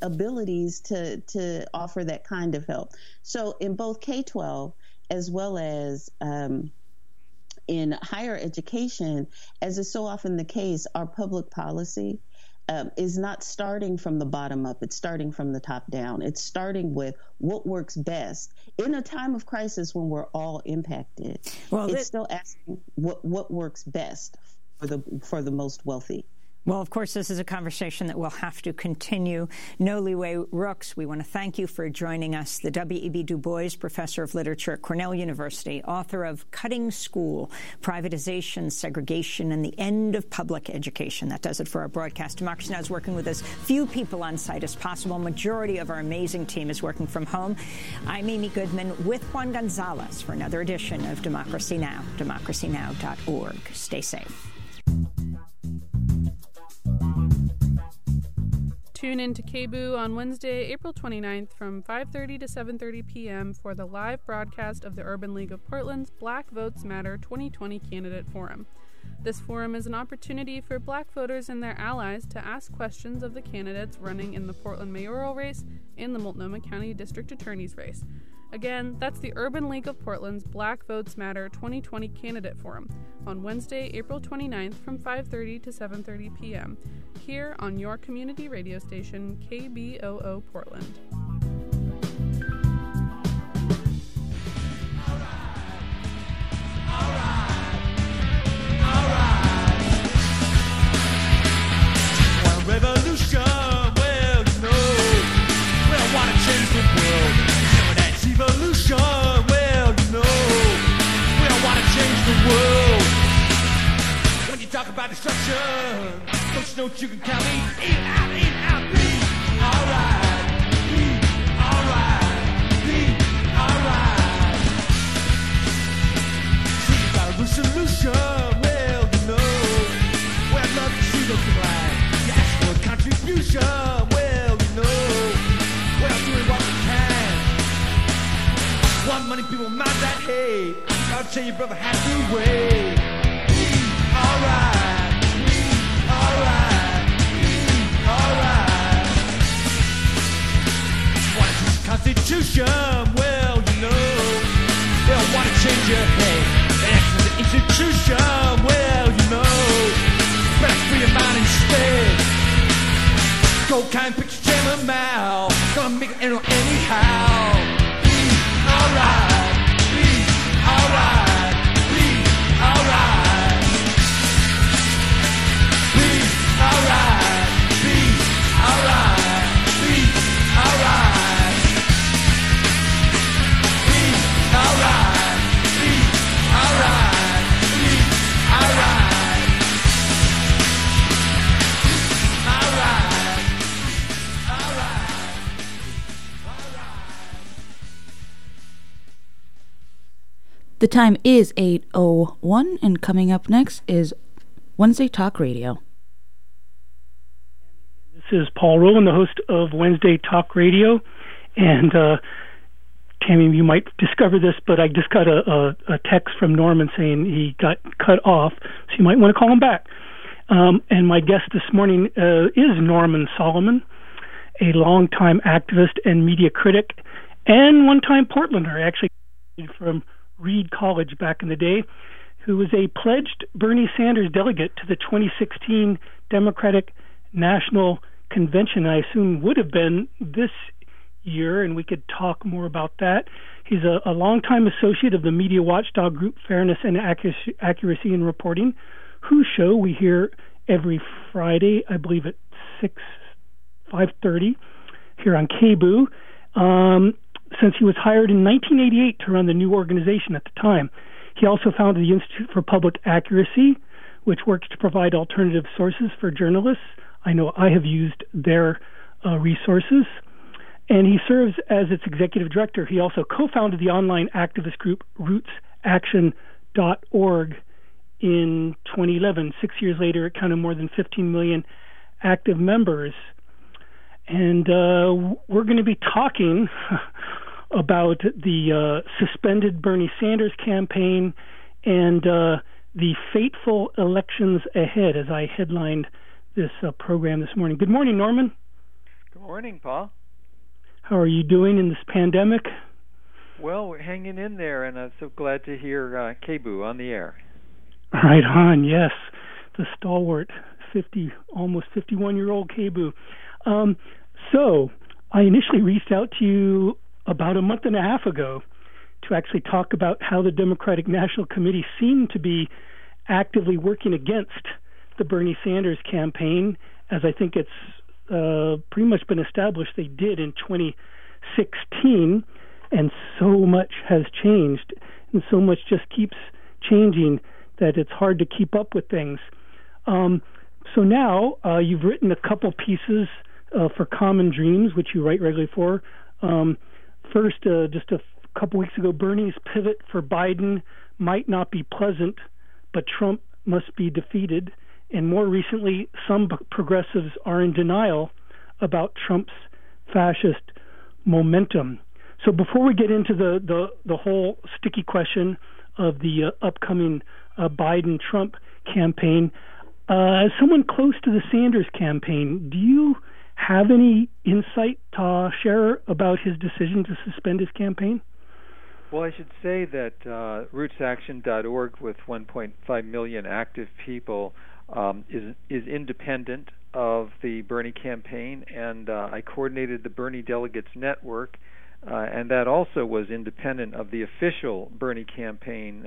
abilities to offer that kind of help. So in both K-12 as well as in higher education, as is so often the case, our public policy is not starting from the bottom up. It's starting from the top down. It's starting with what works best in a time of crisis when we're all impacted. Well, it's still asking what works best for the most wealthy. Well, of course, this is a conversation that we'll have to continue. Noliwe Rooks, we want to thank you for joining us, the W.E.B. Du Bois Professor of Literature at Cornell University, author of Cutting School, Privatization, Segregation, and the End of Public Education. That does it for our broadcast. Democracy Now! Is working with as few people on site as possible. Majority of our amazing team is working from home. I'm Amy Goodman with Juan Gonzalez for another edition of Democracy Now!, democracynow.org. Stay safe. Tune in to KBOO on Wednesday, April 29th from 5:30 to 7:30 p.m. for the live broadcast of the Urban League of Portland's Black Votes Matter 2020 Candidate Forum. This forum is an opportunity for Black voters and their allies to ask questions of the candidates running in the Portland mayoral race and the Multnomah County District Attorney's race. Again, that's the Urban League of Portland's Black Votes Matter 2020 Candidate Forum on Wednesday, April 29th from 5:30 to 7:30 p.m. here on your community radio station, KBOO Portland. One revolution, well, you know, we don't want to change the world. Evolution, well, you know, we don't want to change the world. When you talk about destruction, don't you know you can count me in, out, be alright, alright. See, you got a solution, well, you know, well, I'd love to see the flag. You ask for a contribution, well, you know, well, doing what we can. One money people mind that hate. I'll tell you, brother, happy way. Alright, alright. Want to change the Constitution? Well, you know, they don't want to change your head. They ask for the institution. Well, you know, better free your mind instead. Go kind, picture, jam them out. Gonna make it anyhow. Alright, alright, alright. Alright, alright, alright. Alright, The time is 8:01, and coming up next is Wednesday Talk Radio. This is Paul Rowland, the host of Wednesday Talk Radio, and Tammy, you might discover this, but I just got a text from Norman saying he got cut off, so you might want to call him back. And my guest this morning is Norman Solomon, a longtime activist and media critic, and one-time Portlander, actually from Reed College back in the day, who was a pledged Bernie Sanders delegate to the 2016 Democratic National Convention. I assume would have been this year, and we could talk more about that. He's a longtime associate of the media watchdog group Fairness and Accuracy in Reporting, whose show we hear every Friday, I believe at 5:30 here on KBOO. Since he was hired in 1988 to run the new organization at the time. He also founded the Institute for Public Accuracy, which works to provide alternative sources for journalists. I know I have used their resources. And he serves as its executive director. He also co-founded the online activist group RootsAction.org in 2011. 6 years later, it counted more than 15 million active members. And we're going to be talking about the suspended Bernie Sanders campaign and the fateful elections ahead, as I headlined this program this morning. Good morning, Norman. Good Morning, Paul. How are you doing in this pandemic? Well, we're hanging in there, and I'm so glad to hear KBOO on the air. Right on, yes. The stalwart, almost 51-year-old KBOO. So I initially reached out to you about a month and a half ago to actually talk about how the Democratic National Committee seemed to be actively working against the Bernie Sanders campaign, as I think it's pretty much been established they did in 2016, and so much has changed, and so much just keeps changing that it's hard to keep up with things. So now you've written a couple pieces for Common Dreams, which you write regularly for. First, just a couple weeks ago, Bernie's pivot for Biden might not be pleasant, but Trump must be defeated. And more recently, some progressives are in denial about Trump's fascist momentum. So before we get into the whole sticky question of the upcoming Biden-Trump campaign, as someone close to the Sanders campaign, do you have any insight to share about his decision to suspend his campaign? Well, I should say that RootsAction.org, with 1.5 million active people, is independent of the Bernie campaign, and I coordinated the Bernie Delegates Network, and that also was independent of the official Bernie campaign,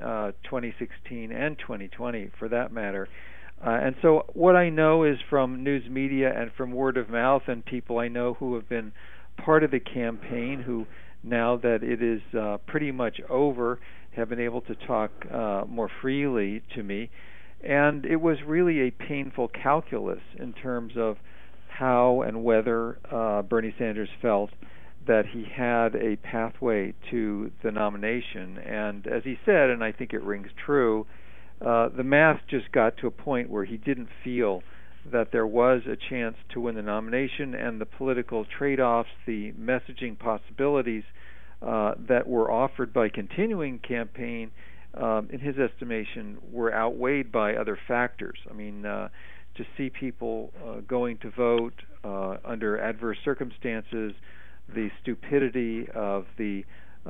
2016 and 2020, for that matter. And so what I know is from news media and from word of mouth and people I know who have been part of the campaign, who now that it is pretty much over, have been able to talk more freely to me. And it was really a painful calculus in terms of how and whether Bernie Sanders felt that he had a pathway to the nomination. And as he said, and I think it rings true, the math just got to a point where he didn't feel that there was a chance to win the nomination, and the political trade-offs, the messaging possibilities that were offered by continuing campaign, in his estimation, were outweighed by other factors. I mean, to see people going to vote under adverse circumstances, the stupidity of the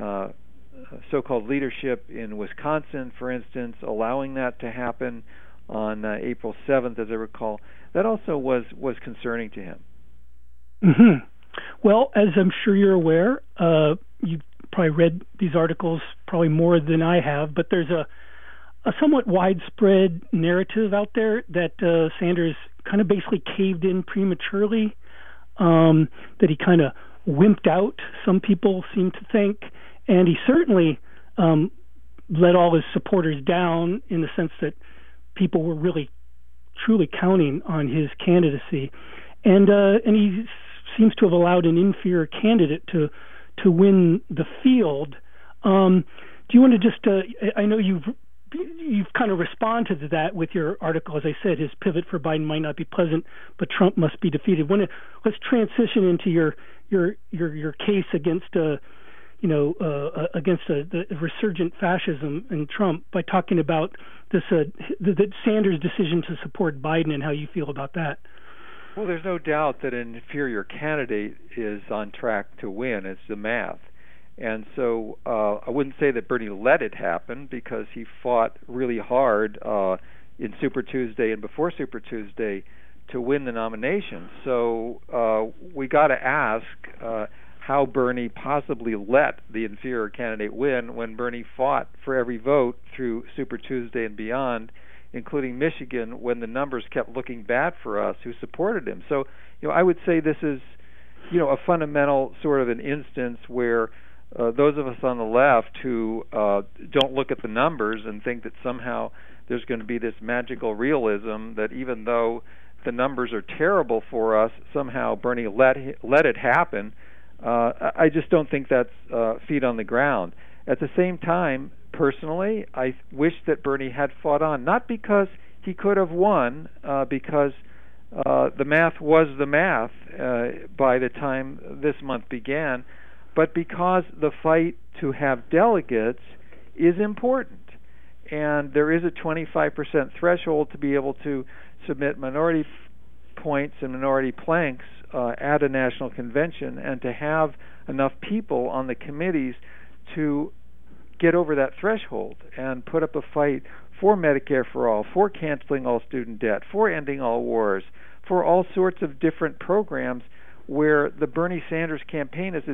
so-called leadership in Wisconsin, for instance, allowing that to happen on April 7th, as I recall, that also was concerning to him. Mm-hmm. Well, as I'm sure you're aware, you've probably read these articles probably more than I have, but there's a somewhat widespread narrative out there that Sanders kind of basically caved in prematurely, that he kind of wimped out, some people seem to think, and he certainly let all his supporters down in the sense that people were really truly counting on his candidacy, and he seems to have allowed an inferior candidate to win the field. Do you want to just? I know you've kind of responded to that with your article. As I said, his pivot for Biden might not be pleasant, but Trump must be defeated. Let's transition into your case against the resurgent fascism in Trump by talking about this the Sanders' decision to support Biden and how you feel about that. Well, there's no doubt that an inferior candidate is on track to win. It's the math. And so I wouldn't say that Bernie let it happen, because he fought really hard in Super Tuesday and before Super Tuesday to win the nomination. So we got to ask how Bernie possibly let the inferior candidate win when Bernie fought for every vote through Super Tuesday and beyond, including Michigan, when the numbers kept looking bad for us who supported him. So, I would say this is, a fundamental sort of an instance where those of us on the left who don't look at the numbers and think that somehow there's going to be this magical realism that even though the numbers are terrible for us, somehow Bernie let it happen. I just don't think that's feet on the ground. At the same time, personally, I wish that Bernie had fought on, not because he could have won, because the math was the math by the time this month began, but because the fight to have delegates is important. And there is a 25% threshold to be able to submit minority points and minority planks at a national convention and to have enough people on the committees to get over that threshold and put up a fight for Medicare for all, for canceling all student debt, for ending all wars, for all sorts of different programs where the Bernie Sanders campaign has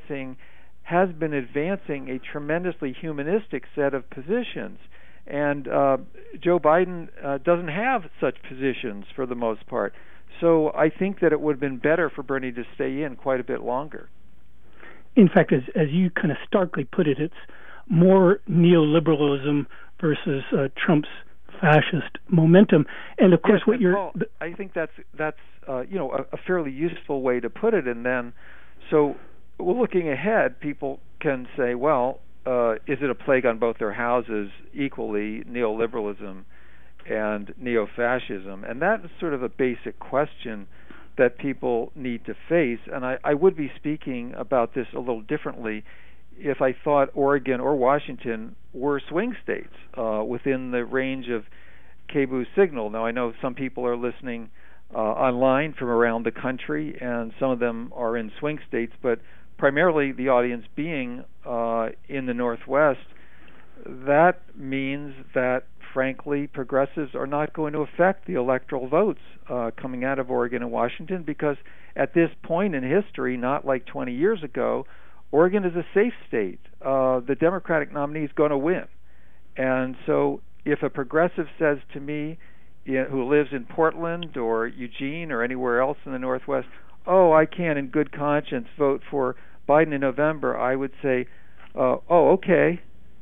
been advancing a tremendously humanistic set of positions. And Joe Biden doesn't have such positions for the most part. So I think that it would have been better for Bernie to stay in quite a bit longer. In fact, as you kind of starkly put it, it's more neoliberalism versus Trump's fascist momentum. And of course, I think that's a fairly useful way to put it. And then, so looking ahead, people can say, well, is it a plague on both their houses equally, neoliberalism and neo-fascism? And that is sort of a basic question that people need to face. And I would be speaking about this a little differently if I thought Oregon or Washington were swing states within the range of KBOO's signal. Now, I know some people are listening online from around the country, and some of them are in swing states, but primarily the audience being in the Northwest. That means that, frankly, progressives are not going to affect the electoral votes coming out of Oregon and Washington, because at this point in history, not like 20 years ago, Oregon is a safe state. The Democratic nominee is going to win. And so if a progressive says to me, who lives in Portland or Eugene or anywhere else in the Northwest, oh, I can't in good conscience vote for Biden in November, I would say, okay,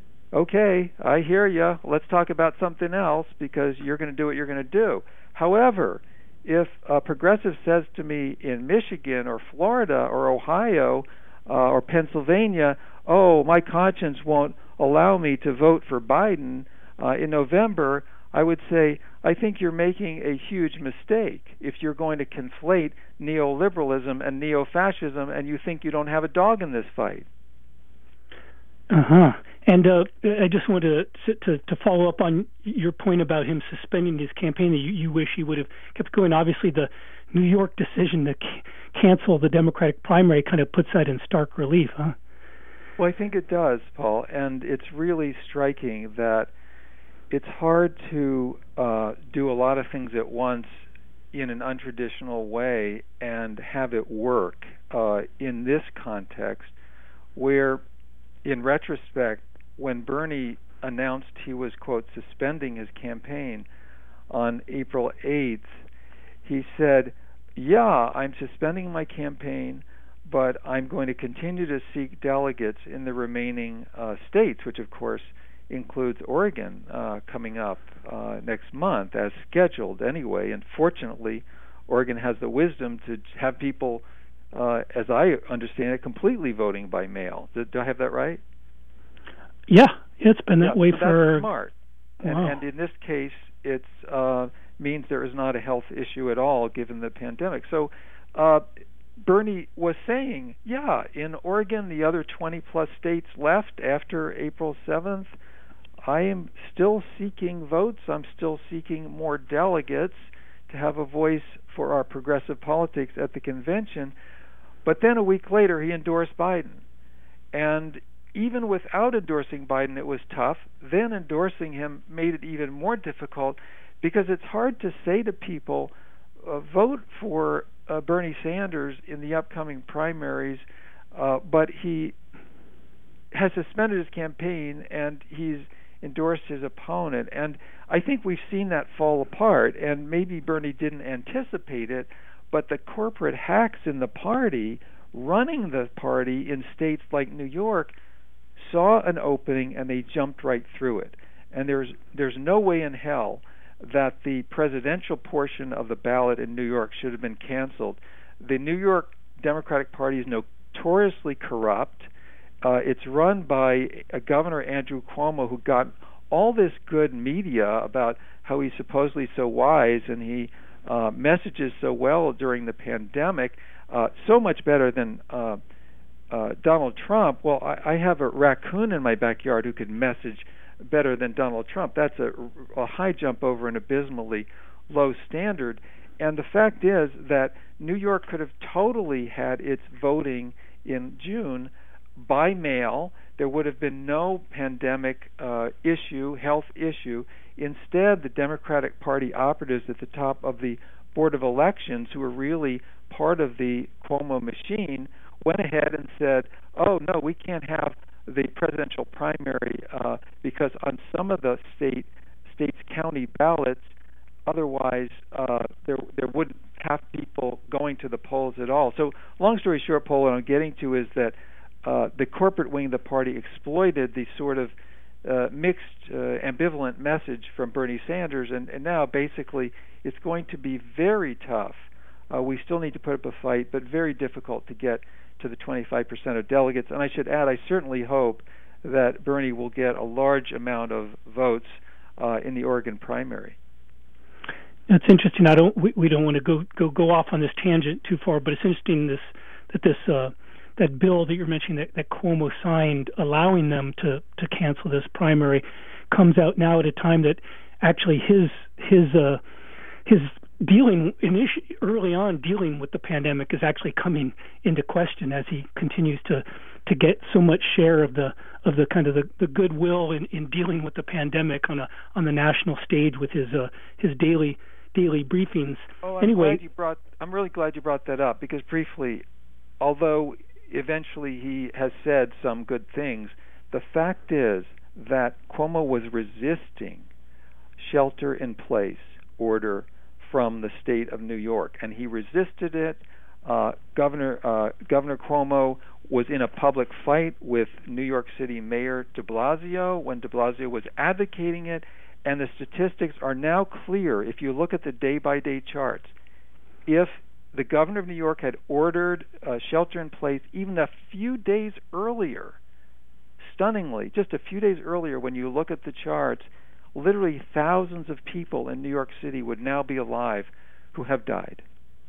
I hear you. Let's talk about something else, because you're going to do what you're going to do. However, if a progressive says to me in Michigan or Florida or Ohio or Pennsylvania, oh, my conscience won't allow me to vote for Biden in November, I would say, I think you're making a huge mistake if you're going to conflate neoliberalism and neo-fascism and you think you don't have a dog in this fight. And I just want to follow up on your point about him suspending his campaign. You wish he would have kept going. Obviously, the New York decision to cancel the Democratic primary kind of puts that in stark relief, huh? Well, I think it does, Paul, and it's really striking that it's hard to do a lot of things at once in an untraditional way and have it work in this context, where, in retrospect, when Bernie announced he was, quote, suspending his campaign on April 8th, he said, yeah, I'm suspending my campaign, but I'm going to continue to seek delegates in the remaining states, which, of course, includes Oregon coming up next month, as scheduled anyway. And fortunately, Oregon has the wisdom to have people, as I understand it, completely voting by mail. Do I have that right? Yeah, it's been that way for... That's smart. Wow. And in this case, it means there is not a health issue at all given the pandemic. So Bernie was saying, yeah, in Oregon, the other 20-plus states left after April 7th, I am still seeking votes. I'm still seeking more delegates to have a voice for our progressive politics at the convention. But then a week later, he endorsed Biden. And even without endorsing Biden, it was tough. Then endorsing him made it even more difficult, because it's hard to say to people, vote for Bernie Sanders in the upcoming primaries, but he has suspended his campaign and he's endorsed his opponent. And I think we've seen that fall apart, and maybe Bernie didn't anticipate it, but the corporate hacks in the party, running the party in states like New York, saw an opening and they jumped right through it. And there's no way in hell that the presidential portion of the ballot in New York should have been canceled. The New York Democratic Party is notoriously corrupt. It's run by Governor Andrew Cuomo, who got all this good media about how he's supposedly so wise and he messages so well during the pandemic, so much better than Donald Trump. Well, I have a raccoon in my backyard who could message better than Donald Trump. That's a high jump over an abysmally low standard. And the fact is that New York could have totally had its voting in June by mail. There would have been no pandemic issue, health issue. Instead, the Democratic Party operatives at the top of the Board of Elections, who were really part of the Cuomo machine, went ahead and said, oh, no, we can't have the presidential primary because on some of the state's county ballots, otherwise there wouldn't have people going to the polls at all. So long story short, Paul, what I'm getting to is that the corporate wing of the party exploited the sort of mixed, ambivalent message from Bernie Sanders, and now basically it's going to be very tough. We still need to put up a fight, but very difficult to get to the 25% of delegates. And I should add, I certainly hope that Bernie will get a large amount of votes in the Oregon primary. It's interesting. We don't want to go off on this tangent too far, but it's interesting that bill that you're mentioning that Cuomo signed, allowing them to cancel this primary, comes out now at a time that actually his dealing early on dealing with the pandemic is actually coming into question as he continues to get so much share of the kind of the goodwill in dealing with the pandemic on the national stage with his daily briefings. Oh, anyway, I'm really glad you brought that up, because briefly, although eventually he has said some good things, the fact is that Cuomo was resisting shelter-in-place order from the state of New York, and he resisted it. Governor Cuomo was in a public fight with New York City Mayor de Blasio when de Blasio was advocating it, and the statistics are now clear. If you look at the day-by-day charts, if the governor of New York had ordered shelter-in-place even a few days earlier, stunningly, just a few days earlier, when you look at the charts, literally thousands of people in New York City would now be alive who have died.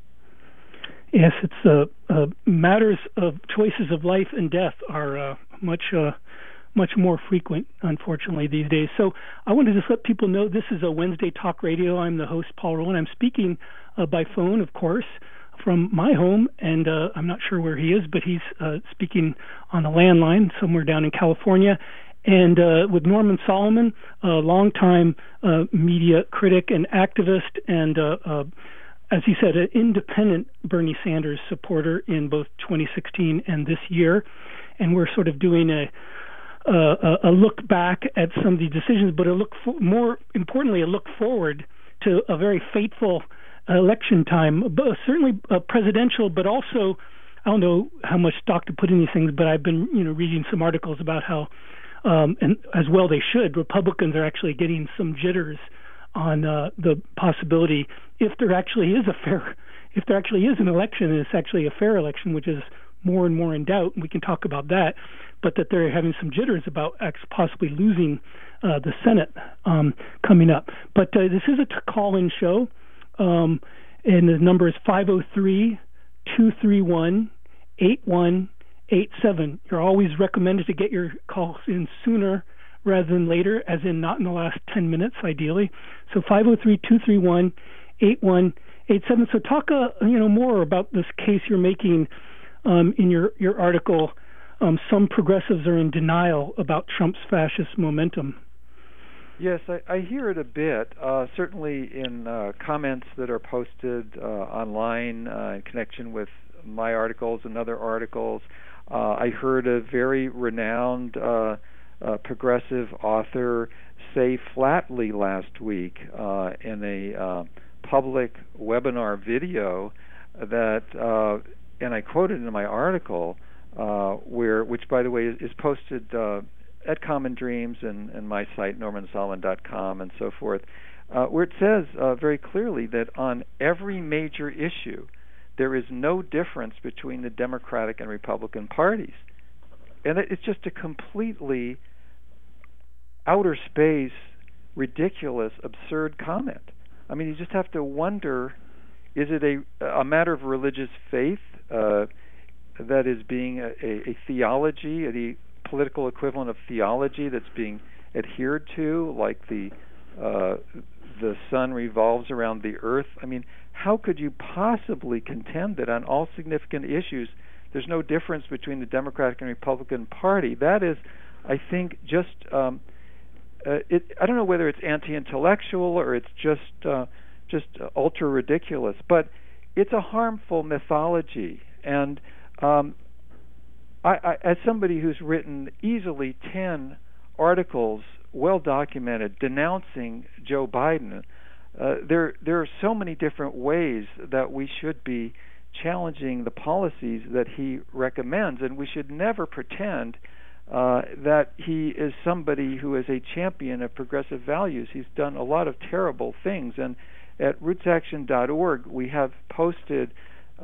Yes, it's matters of choices of life and death are much more frequent, unfortunately, these days. So I want to just let people know this is a Wednesday Talk Radio. I'm the host, Paul Rowland. I'm speaking by phone, of course, from my home, and I'm not sure where he is, but he's speaking on a landline somewhere down in California. And with Norman Solomon, a longtime media critic and activist, and as he said, an independent Bernie Sanders supporter in both 2016 and this year. And we're sort of doing a look back at some of the decisions, but more importantly, a look forward to a very fateful election time, certainly presidential, but also, I don't know how much stock to put in these things, but I've been reading some articles about how, and as well they should, Republicans are actually getting some jitters on the possibility, if there actually is an election and it's actually a fair election, which is more and more in doubt, and we can talk about that, but that they're having some jitters about possibly losing the Senate coming up. But this is a call-in show, and the number is 503-231-8187. You're always recommended to get your calls in sooner rather than later, as in not in the last 10 minutes, ideally. So 503-231-8187. So talk more about this case you're making in your article. Some progressives are in denial about Trump's fascist momentum. Yes, I hear it a bit, certainly in comments that are posted online in connection with my articles and other articles. I heard a very renowned progressive author say flatly last week in a public webinar video that, and I quoted in my article, which by the way is posted at Common Dreams and my site, normansolomon.com, and so forth, where it says very clearly that on every major issue, there is no difference between the Democratic and Republican parties. And it's just a completely outer space, ridiculous, absurd comment. I mean, you just have to wonder, is it a matter of religious faith that is being a theology, the political equivalent of theology that's being adhered to, like the the sun revolves around the earth. I mean, how could you possibly contend that on all significant issues there's no difference between the Democratic and Republican Party? That is, I think, just I don't know whether it's anti-intellectual or it's just ultra ridiculous, but it's a harmful mythology. And I, as somebody who's written easily 10 articles, well documented, denouncing Joe Biden, there are so many different ways that we should be challenging the policies that he recommends, and we should never pretend that he is somebody who is a champion of progressive values. He's done a lot of terrible things, and at rootsaction.org we have posted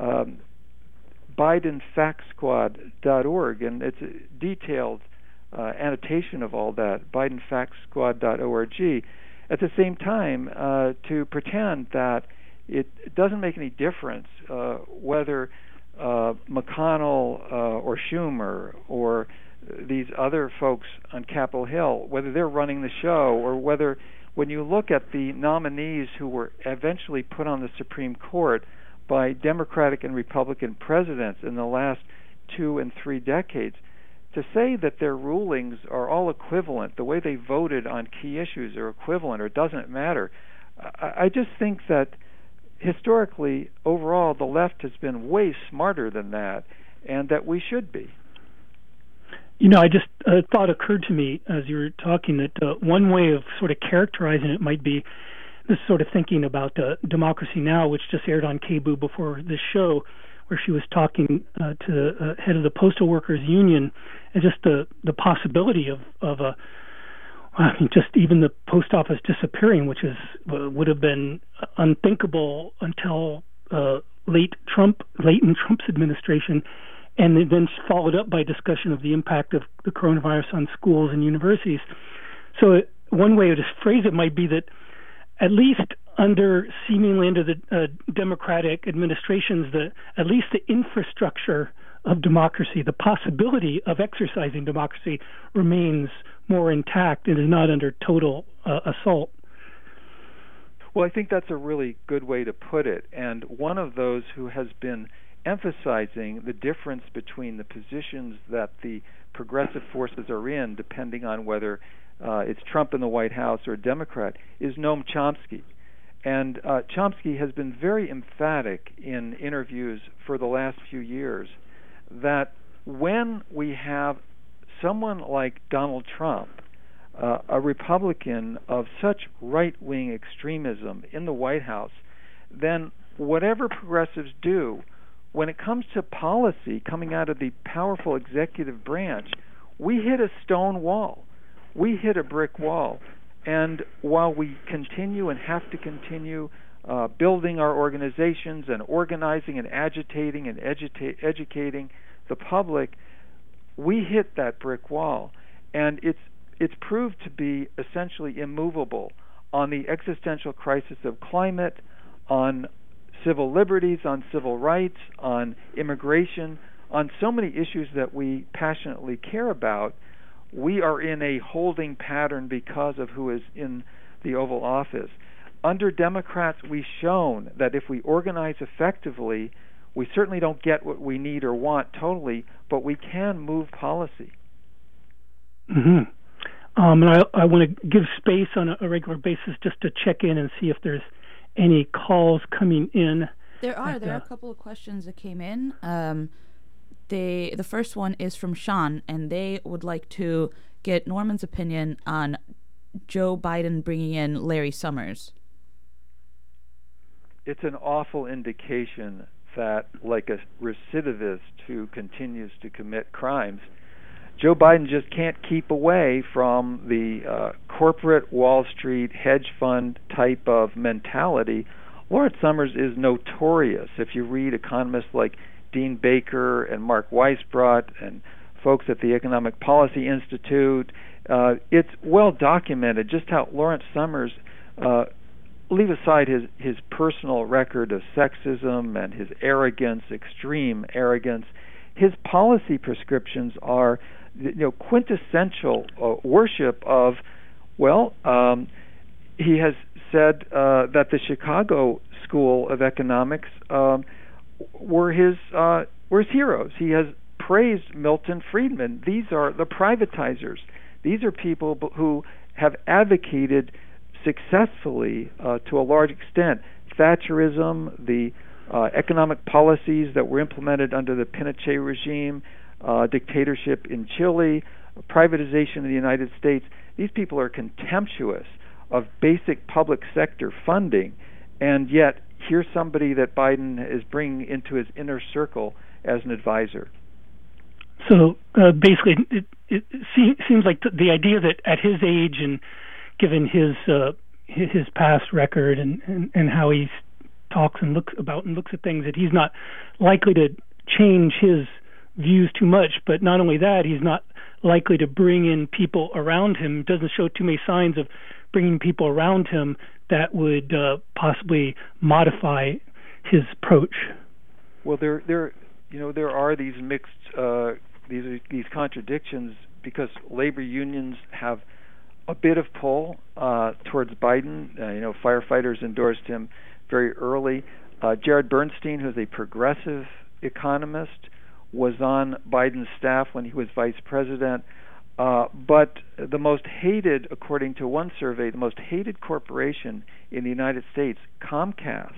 BidenFactSquad.org, and it's a detailed annotation of all that, BidenFactSquad.org. At the same time, to pretend that it doesn't make any difference whether McConnell or Schumer or these other folks on Capitol Hill, whether they're running the show, or whether, when you look at the nominees who were eventually put on the Supreme Court by Democratic and Republican presidents in the last 2 and 3 decades, to say that their rulings are all equivalent, the way they voted on key issues are equivalent or doesn't matter, I just think that historically, overall, the left has been way smarter than that, and that we should be. You know, I just thought occurred to me as you were talking that one way of sort of characterizing it might be this sort of thinking about Democracy Now!, which just aired on KBOO before this show, where she was talking to the head of the Postal Workers Union, and just the possibility of just even the post office disappearing, which would have been unthinkable until late in Trump's administration, and then followed up by discussion of the impact of the coronavirus on schools and universities. So one way to phrase it might be that at least seemingly under the Democratic administrations, at least the infrastructure of democracy, the possibility of exercising democracy, remains more intact and is not under total assault. Well, I think that's a really good way to put it. And one of those who has been emphasizing the difference between the positions that the progressive forces are in, depending on whether it's Trump in the White House or a Democrat, is Noam Chomsky. And Chomsky has been very emphatic in interviews for the last few years that when we have someone like Donald Trump, a Republican of such right-wing extremism in the White House, then whatever progressives do, when it comes to policy coming out of the powerful executive branch, we hit a stone wall. We hit a brick wall. And while we continue and have to continue building our organizations and organizing and agitating and educating the public, we hit that brick wall. And it's proved to be essentially immovable on the existential crisis of climate, on civil liberties, on civil rights, on immigration, on so many issues that we passionately care about. We are in a holding pattern because of who is in the Oval Office. Under Democrats, we've shown that if we organize effectively, we certainly don't get what we need or want totally, but we can move policy. Mm-hmm. And I want to give space on a regular basis just to check in and see if there's any calls coming in. There are a couple of questions that came in. The first one is from Sean, and they would like to get Norman's opinion on Joe Biden bringing in Larry Summers. It's an awful indication that, like a recidivist who continues to commit crimes, Joe Biden just can't keep away from the corporate Wall Street hedge fund type of mentality. Lawrence Summers is notorious. If you read economists like Dean Baker and Mark Weisbrot and folks at the Economic Policy Institute, it's well documented just how Lawrence Summers, leave aside his personal record of sexism and his arrogance, extreme arrogance, his policy prescriptions are quintessential worship of, he has said that the Chicago School of Economics were his heroes. He has praised Milton Friedman. These are the privatizers. These are people who have advocated successfully, to a large extent, Thatcherism, the economic policies that were implemented under the Pinochet regime, dictatorship in Chile, privatization in the United States. These people are contemptuous of basic public sector funding, and yet here's somebody that Biden is bringing into his inner circle as an advisor. So basically, it seems like the idea that at his age and given his past record and how he talks and looks at things, that he's not likely to change his views too much. But not only that, he's not likely to bring in people around him. Doesn't show too many signs of bringing people around him that would possibly modify his approach. Well, there are these mixed these contradictions, because labor unions have a bit of pull towards Biden. Firefighters endorsed him very early. Jared Bernstein, who's a progressive economist, was on Biden's staff when he was vice president. But the most hated, according to one survey, the most hated corporation in the United States, Comcast,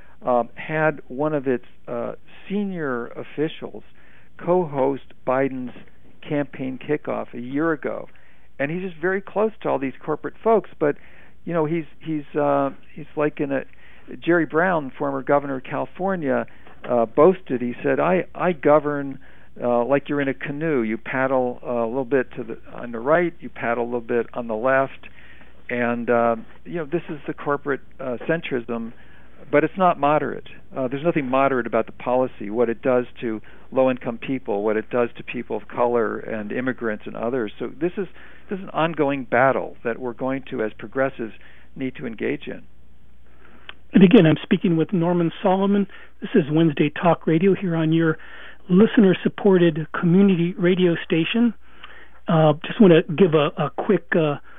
had one of its senior officials co-host Biden's campaign kickoff a year ago, and he's just very close to all these corporate folks. But he's like Jerry Brown, former governor of California, boasted. He said, "I govern like you're in a canoe. You paddle a little bit on the right, you paddle a little bit on the left, and this is the corporate centrism." But it's not moderate. There's nothing moderate about the policy, what it does to low-income people, what it does to people of color and immigrants and others. So this is an ongoing battle that we're going to, as progressives, need to engage in. And again, I'm speaking with Norman Solomon. This is Wednesday Talk Radio here on your listener-supported community radio station. Just want to give a quick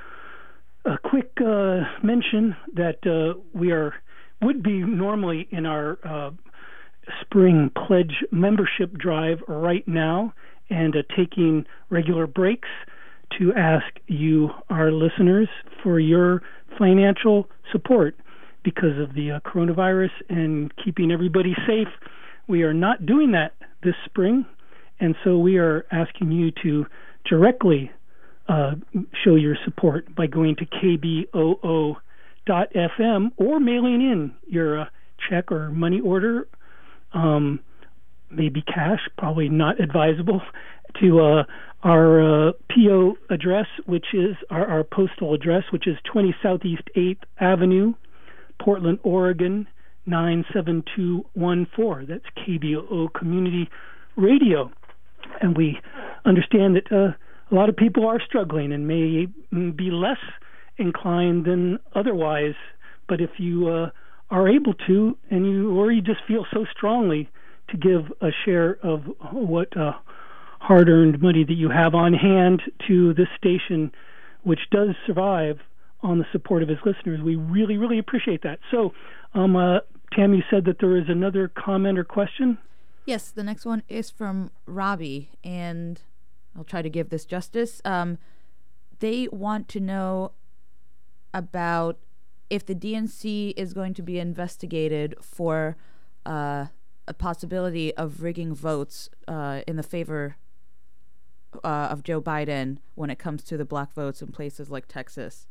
mention that we would be normally in our spring pledge membership drive right now, and taking regular breaks to ask you, our listeners, for your financial support because of the coronavirus and keeping everybody safe. We are not doing that this spring, and so we are asking you to directly show your support by going to KBOO.FM or mailing in your check or money order, maybe cash, probably not advisable, to our PO address, which is our postal address, which is 20 Southeast 8th Avenue, Portland, Oregon, 97214. That's KBOO Community Radio. And we understand that a lot of people are struggling and may be less inclined than otherwise. But if you are able to, and you just feel so strongly to give a share of what hard-earned money that you have on hand to this station, which does survive on the support of his listeners, we really, really appreciate that. So, Tam, you said that there is another comment or question? Yes, the next one is from Robbie, and I'll try to give this justice. They want to know about if the DNC is going to be investigated for a possibility of rigging votes in the favor of Joe Biden when it comes to the black votes in places like Texas.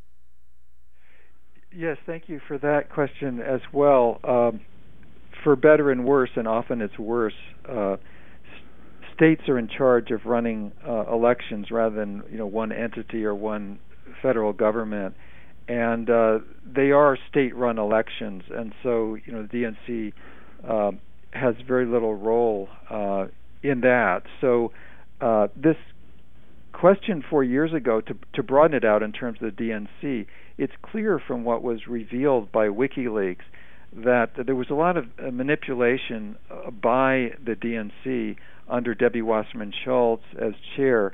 Yes, thank you for that question as well. For better and worse, and often it's worse, states are in charge of running elections rather than one entity or one federal government, and they are state-run elections, and so the DNC has very little role in that. So this question 4 years ago, to broaden it out in terms of the DNC, it's clear from what was revealed by WikiLeaks that there was a lot of manipulation by the DNC under Debbie Wasserman Schultz as chair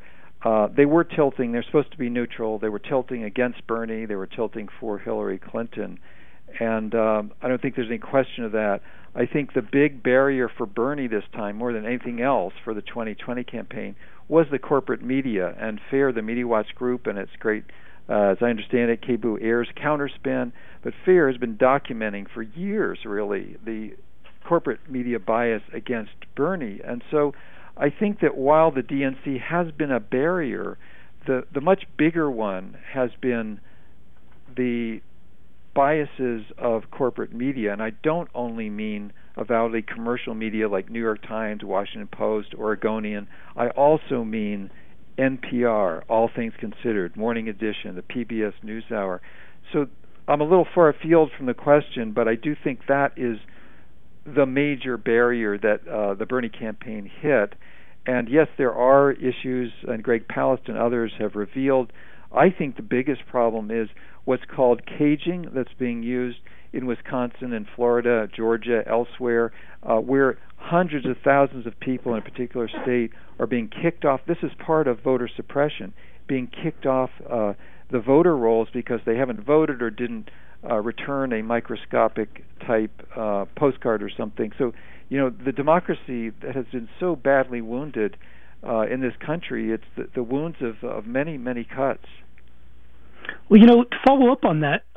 they were tilting. They're supposed to be neutral. They were tilting against Bernie. They were tilting for Hillary Clinton. And I don't think there's any question of that. I think the big barrier for Bernie this time, more than anything else for the 2020 campaign, was the corporate media. And FAIR, the Media Watch Group, and it's great, as I understand it, KBOO airs Counterspin, but FAIR has been documenting for years, really, the corporate media bias against Bernie. And so I think that while the DNC has been a barrier, the much bigger one has been the biases of corporate media, and I don't only mean avowedly commercial media like New York Times, Washington Post, Oregonian. I also mean NPR, All Things Considered, Morning Edition, the PBS NewsHour. So I'm a little far afield from the question, but I do think that is the major barrier that the Bernie campaign hit. And yes, there are issues, and Greg Palast and others have revealed. I think the biggest problem is what's called caging that's being used in Wisconsin and Florida, Georgia, elsewhere, where hundreds of thousands of people in a particular state are being kicked off. This is part of voter suppression, being kicked off the voter rolls because they haven't voted or didn't return a microscopic type postcard or something. So, you know, the democracy that has been so badly wounded in this country, it's the wounds of many, many cuts. Well, you know, to follow up on that,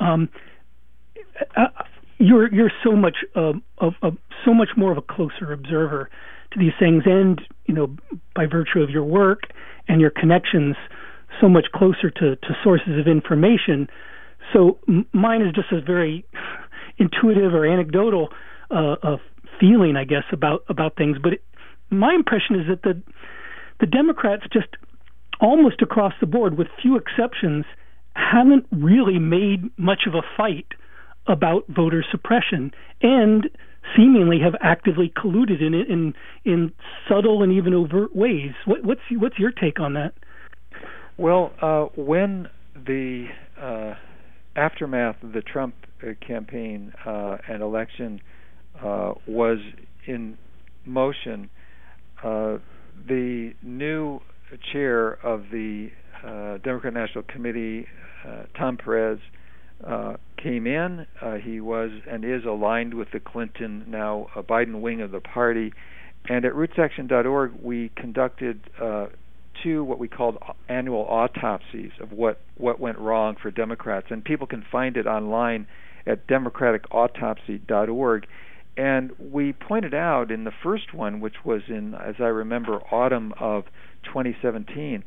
you're so much so much more of a closer observer to these things, and you know, by virtue of your work and your connections, so much closer to sources of information. So mine is just a very intuitive or anecdotal feeling, I guess, about things. But my impression is that the Democrats, just almost across the board, with few exceptions, haven't really made much of a fight about voter suppression, and seemingly have actively colluded in it in subtle and even overt ways. What's your take on that? Well, when the aftermath of the Trump campaign and election was in motion, the new chair of the Democrat National Committee, Tom Perez, came in. He was and is aligned with the Clinton, now Biden wing of the party. And at rootsaction.org, we conducted two what we called annual autopsies of what went wrong for Democrats. And people can find it online at democraticautopsy.org. And we pointed out in the first one, which was in, as I remember, autumn of 2017,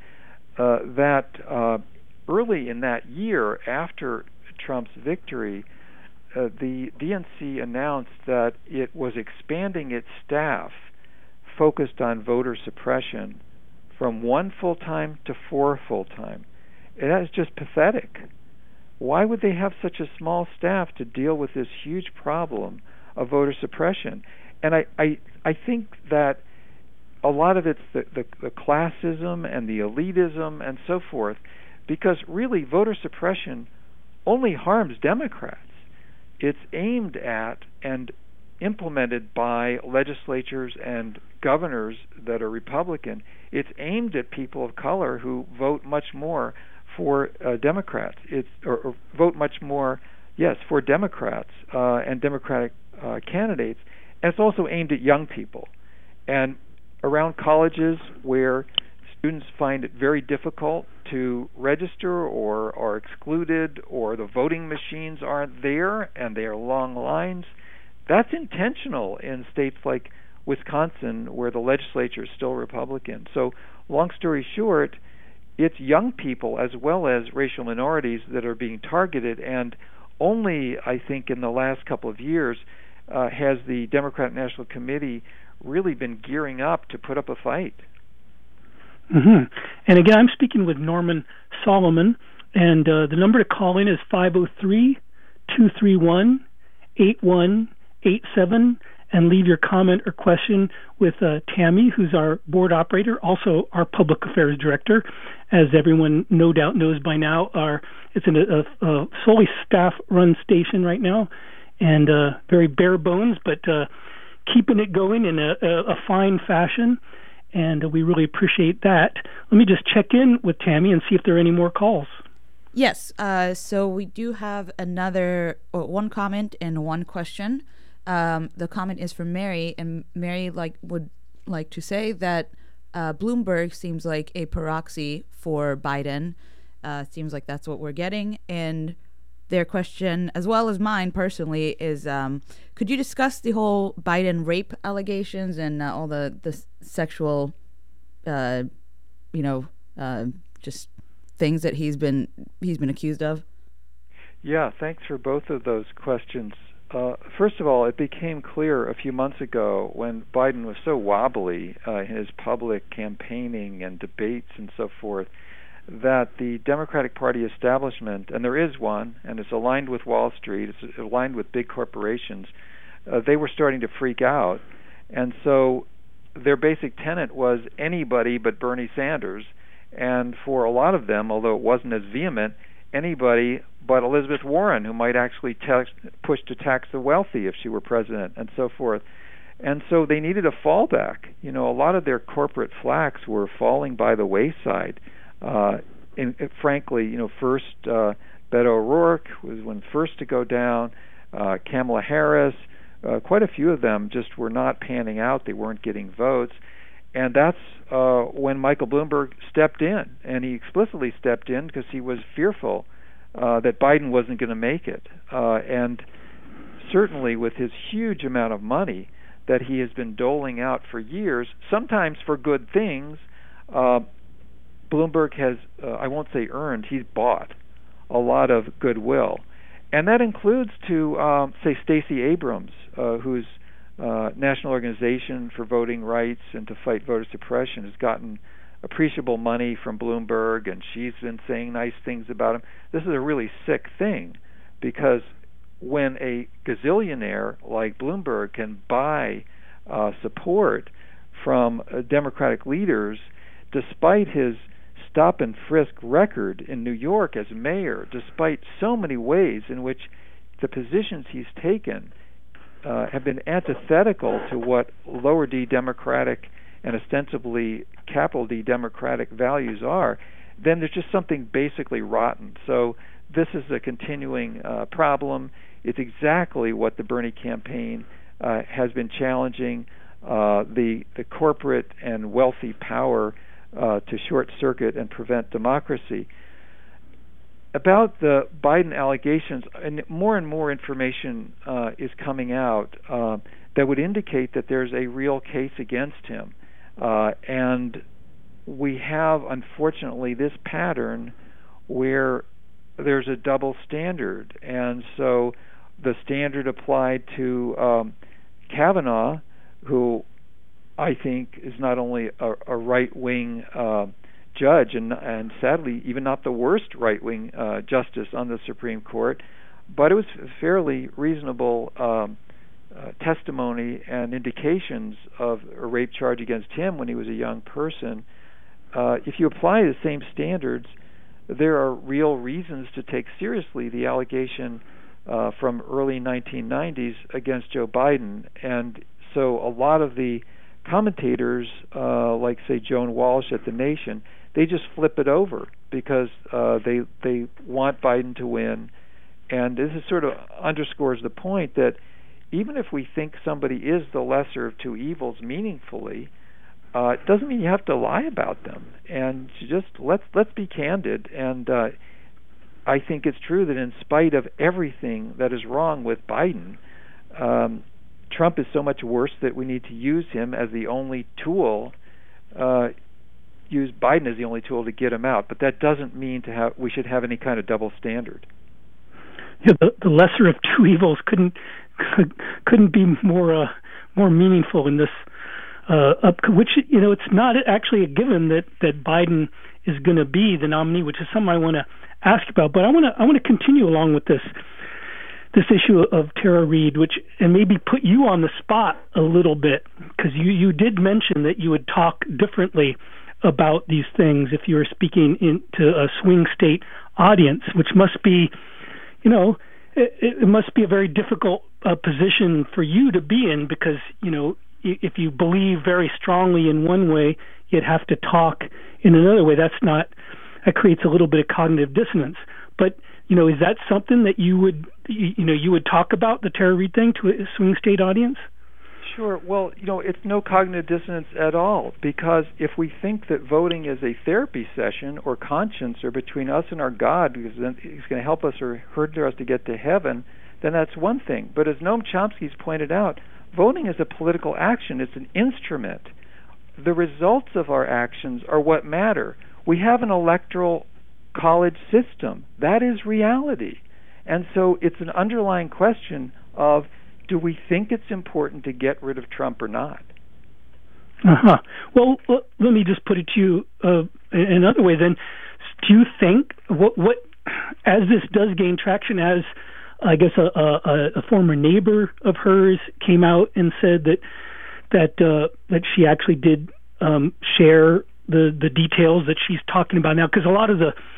that early in that year, after Trump's victory, the DNC announced that it was expanding its staff focused on voter suppression from 1 full-time to 4 full-time. And that is just pathetic. Why would they have such a small staff to deal with this huge problem of voter suppression? And I think that a lot of it's the classism and the elitism and so forth, because really voter suppression only harms Democrats. It's aimed at and implemented by legislatures and governors that are Republican. It's aimed at people of color who vote much more for Democrats. Or vote much more, yes, for Democrats and Democratic candidates. And it's also aimed at young people. And around colleges where students find it very difficult to register or are excluded, or the voting machines aren't there and there are long lines, that's intentional in states like Wisconsin, where the legislature is still Republican. So, long story short, it's young people as well as racial minorities that are being targeted, and only, I think, in the last couple of years has the Democratic National Committee really been gearing up to put up a fight. Mm-hmm. And again, I'm speaking with Norman Solomon, and the number to call in is 503-231-8187, and leave your comment or question with Tammy, who's our board operator, also our public affairs director. As everyone no doubt knows by now, it's a solely staff-run station right now, and very bare bones, but keeping it going in a fine fashion. And we really appreciate that. let me just check in with Tammy and see if there are any more calls. Yes. So we do have one comment and one question. The comment is from Mary, and Mary would like to say that Bloomberg seems like a proxy for Biden. Seems like that's what we're getting. And their question, as well as mine personally, is could you discuss the whole Biden rape allegations and all the sexual, just things that he's been accused of? Yeah, thanks for both of those questions. First of all, it became clear a few months ago when Biden was so wobbly in his public campaigning and debates and so forth that the Democratic Party establishment, and there is one, and it's aligned with Wall Street, it's aligned with big corporations, they were starting to freak out. And so their basic tenet was anybody but Bernie Sanders. And for a lot of them, although it wasn't as vehement, anybody but Elizabeth Warren, who might actually push to tax the wealthy if she were president, and so forth. And so they needed a fallback. A lot of their corporate flacks were falling by the wayside. Frankly, first Beto O'Rourke was one first to go down. Kamala Harris, quite a few of them just were not panning out. They weren't getting votes. And that's when Michael Bloomberg stepped in, and he explicitly stepped in because he was fearful that Biden wasn't going to make it. And certainly with his huge amount of money that he has been doling out for years, sometimes for good things, Bloomberg has, I won't say earned, he's bought a lot of goodwill. And that includes to, say, Stacey Abrams, who's National Organization for Voting Rights and to Fight Voter Suppression, has gotten appreciable money from Bloomberg, and she's been saying nice things about him. This is a really sick thing, because when a gazillionaire like Bloomberg can buy support from Democratic leaders, despite his stop and frisk record in New York as mayor, despite so many ways in which the positions he's taken have been antithetical to what lower D Democratic and ostensibly capital D Democratic values are, then there's just something basically rotten. So this is a continuing problem. It's exactly what the Bernie campaign has been challenging, the corporate and wealthy power to short-circuit and prevent democracy. About the Biden allegations, and more information is coming out that would indicate that there's a real case against him. And we have, unfortunately, this pattern where there's a double standard. And so the standard applied to Kavanaugh, who I think is not only a right-wing judge, and sadly even not the worst right-wing justice on the Supreme Court, but it was fairly reasonable testimony and indications of a rape charge against him when he was a young person. If you apply the same standards, there are real reasons to take seriously the allegation from early 1990s against Joe Biden. And so a lot of the commentators, like say Joan Walsh at The Nation, they just flip it over because they want Biden to win. And this is sort of underscores the point that even if we think somebody is the lesser of two evils meaningfully, it doesn't mean you have to lie about them. And just let's be candid. And I think it's true that in spite of everything that is wrong with Biden, Trump is so much worse that we need to use him as the only tool, use Biden as the only tool to get him out. But that doesn't mean we should have any kind of double standard. Yeah, the lesser of two evils couldn't be more meaningful in this which it's not actually a given that Biden is going to be the nominee, which is something I want to ask about. But I want to continue along with this issue of Tara Reade, and maybe put you on the spot a little bit, because you did mention that you would talk differently about these things if you were speaking to a swing state audience, which must be, it must be a very difficult position for you to be in, because, if you believe very strongly in one way, you'd have to talk in another way, that creates a little bit of cognitive dissonance. But, is that something that you would talk about, the Tara Reade thing, to a swing state audience? Sure. Well, it's no cognitive dissonance at all, because if we think that voting is a therapy session or conscience or between us and our God, because then He's going to help us or hurt us to get to heaven, then that's one thing. But as Noam Chomsky's pointed out, voting is a political action. It's an instrument. The results of our actions are what matter. We have an electoral college system. That is reality. And so it's an underlying question of, do we think it's important to get rid of Trump or not? Uh-huh. Well, let me just put it to you another way then. Do you think, what as this does gain traction, as I guess a former neighbor of hers came out and said that she actually did share the details that she's talking about now, because a lot of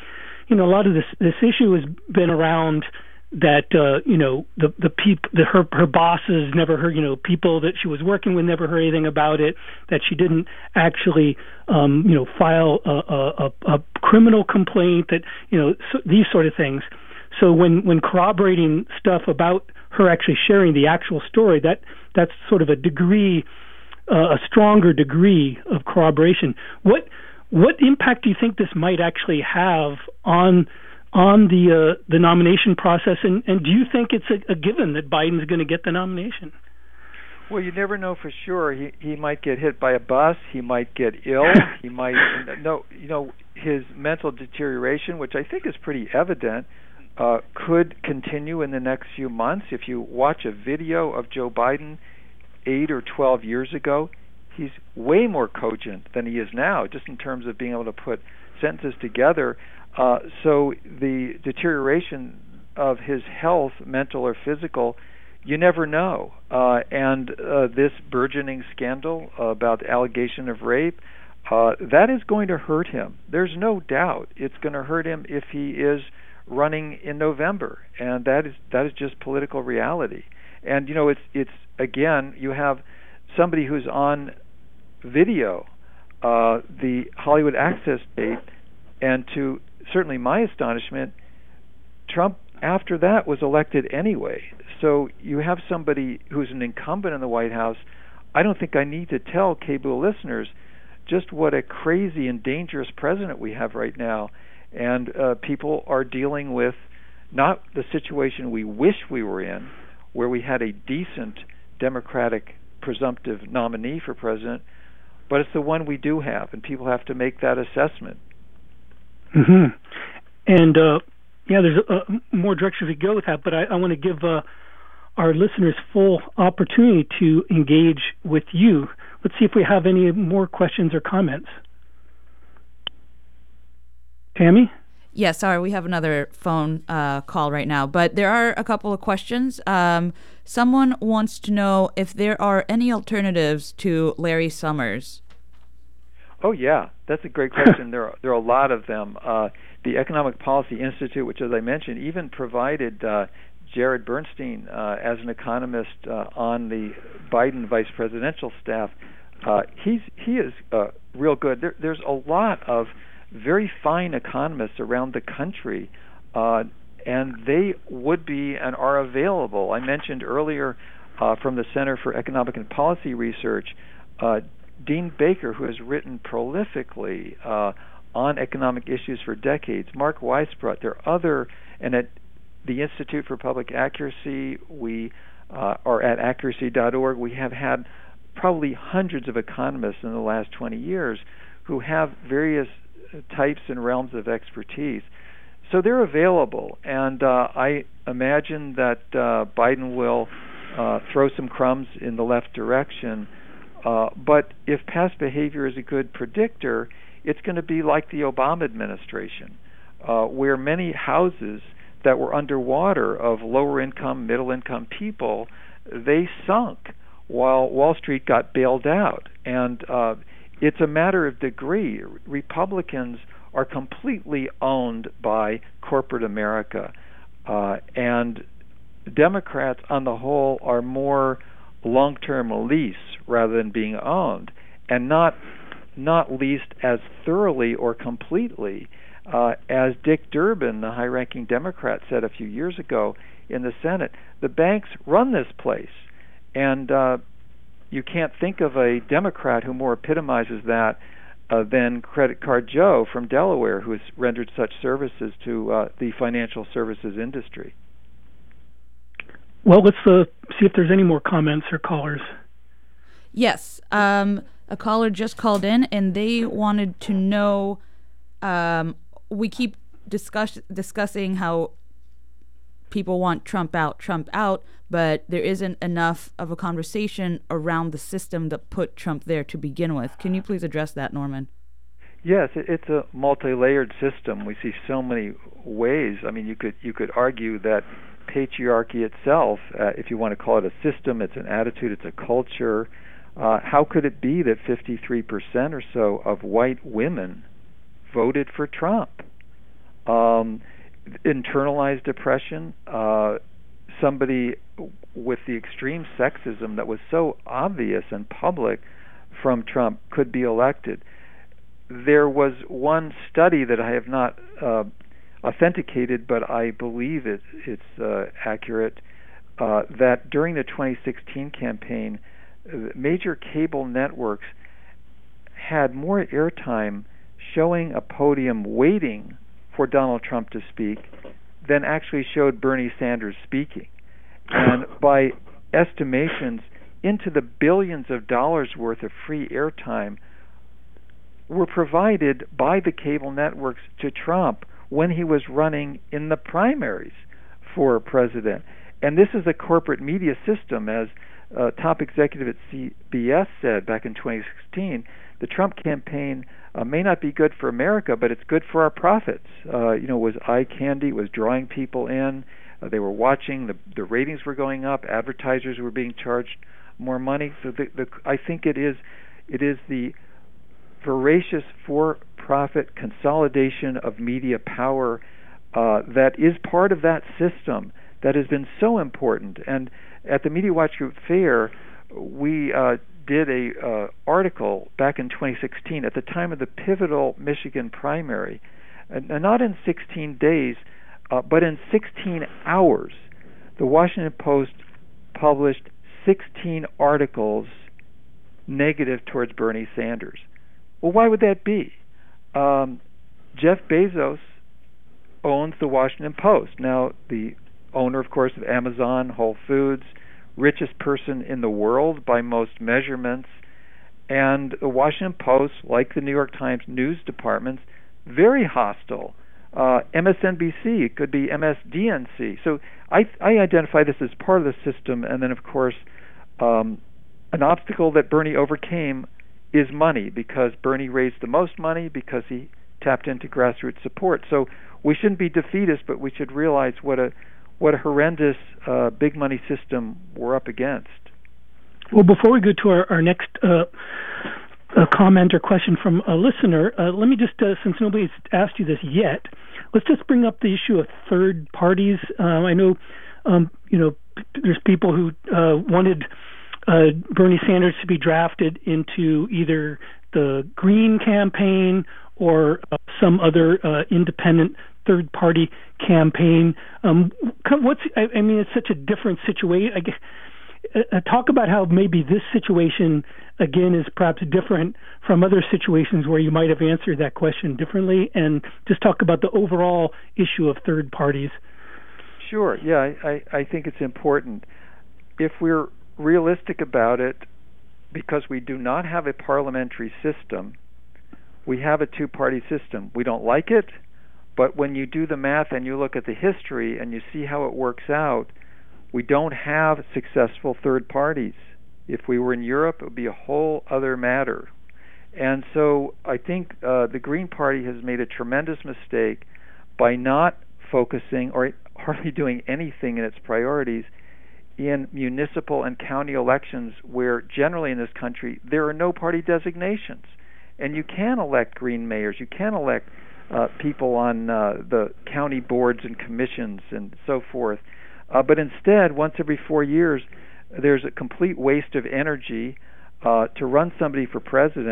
this issue has been around that the people, her bosses never heard, people that she was working with never heard anything about it, that she didn't actually file a criminal complaint, that so these sort of things. So when corroborating stuff about her actually sharing the actual story, that's sort of a stronger degree of corroboration. What impact do you think this might actually have on the nomination process, and do you think it's a given that Biden's going to get the nomination? Well, you never know for sure. He might get hit by a bus. He might get ill. He might his mental deterioration, which I think is pretty evident, could continue in the next few months. If you watch a video of Joe Biden 8 or 12 years ago, he's way more cogent than he is now, just in terms of being able to put sentences together. So the deterioration of his health, mental or physical, you never know. And this burgeoning scandal about the allegation of rape, that is going to hurt him. There's no doubt it's going to hurt him if he is running in November, and that is just political reality. And it's again, you have somebody who's on video, the Hollywood Access tape, and to certainly my astonishment, Trump after that was elected anyway. So you have somebody who's an incumbent in the White House. I don't think I need to tell cable listeners just what a crazy and dangerous president we have right now. And people are dealing with not the situation we wish we were in, where we had a decent Democratic presumptive nominee for president, but it's the one we do have, and people have to make that assessment. Mm-hmm. And there's more directions we go with that, but I want to give our listeners full opportunity to engage with you. Let's see if we have any more questions or comments. Tammy? Yeah, sorry, we have another phone call right now, but there are a couple of questions. Someone wants to know if there are any alternatives to Larry Summers. Oh, yeah, that's a great question. There are a lot of them. The Economic Policy Institute, which, as I mentioned, even provided Jared Bernstein as an economist on the Biden vice presidential staff. He is real good. There's a lot of very fine economists around the country, and they would be and are available. I mentioned earlier from the Center for Economic and Policy Research, Dean Baker, who has written prolifically on economic issues for decades, Mark Weisbrot. There are other, and at the Institute for Public Accuracy, we are at accuracy.org. We have had probably hundreds of economists in the last 20 years who have various types and realms of expertise. So they're available, and I imagine that Biden will throw some crumbs in the left direction. But if past behavior is a good predictor, it's going to be like the Obama administration, where many houses that were underwater of lower income, middle income people, they sunk while Wall Street got bailed out. And it's a matter of degree. Republicans are completely owned by corporate America, and Democrats on the whole are more long-term lease rather than being owned, and not not least as thoroughly or completely as Dick Durbin, the high-ranking Democrat, said a few years ago in the Senate. The banks run this place, and you can't think of a Democrat who more epitomizes that than Credit Card Joe from Delaware, who has rendered such services to the financial services industry. Well, let's see if there's any more comments or callers. Yes. A caller just called in, and they wanted to know, we keep discussing how people want Trump out, but there isn't enough of a conversation around the system that put Trump there to begin with. Can you please address that, Norman? Yes, it's a multi-layered system. We see so many ways. I mean, you could argue that patriarchy itself, if you want to call it a system, it's an attitude, it's a culture. How could it be that 53% or so of white women voted for Trump? Internalized oppression, somebody with the extreme sexism that was so obvious and public from Trump could be elected. There was one study that I have not authenticated, but I believe it's accurate, that during the 2016 campaign, major cable networks had more airtime showing a podium waiting for Donald Trump to speak than actually showed Bernie Sanders speaking. And by estimations, into the billions of dollars worth of free airtime were provided by the cable networks to Trump when he was running in the primaries for president. And this is a corporate media system, as a top executive at CBS said back in 2016. The Trump campaign may not be good for America, but it's good for our profits. It was eye candy, it was drawing people in. They were watching, the ratings were going up, advertisers were being charged more money. So I think it is the voracious for-profit consolidation of media power that is part of that system that has been so important. And at the Media Watch Group Fair, we did a article back in 2016 at the time of the pivotal Michigan primary, and not in 16 days, but in 16 hours. The Washington Post published 16 articles negative towards Bernie Sanders. Well, why would that be? Jeff Bezos owns the Washington Post. Now, the owner, of course, of Amazon, Whole Foods, richest person in the world by most measurements, and the Washington Post, like the New York Times news departments, very hostile. MSNBC, it could be MSDNC. So I identify this as part of the system, and then, of course, an obstacle that Bernie overcame is money, because Bernie raised the most money because he tapped into grassroots support. So we shouldn't be defeatist, but we should realize what a horrendous big money system we're up against. Well, before we go to our next comment or question from a listener, let me just, since nobody's asked you this yet, let's just bring up the issue of third parties. I know, there's people who wanted Bernie Sanders to be drafted into either the Green campaign or some other independent third-party campaign. It's such a different situation. Talk about how maybe this situation, again, is perhaps different from other situations where you might have answered that question differently, and just talk about the overall issue of third parties. Sure. Yeah, I think it's important. If we're realistic about it, because we do not have a parliamentary system, we have a two-party system. We don't like it, but when you do the math and you look at the history and you see how it works out, we don't have successful third parties. If we were in Europe, it would be a whole other matter. And so I think the Green Party has made a tremendous mistake by not focusing or hardly doing anything in its priorities in municipal and county elections, where generally in this country there are no party designations. And you can elect Green mayors, you can elect people on the county boards and commissions and so forth. But instead, once every 4 years, there's a complete waste of energy to run somebody for president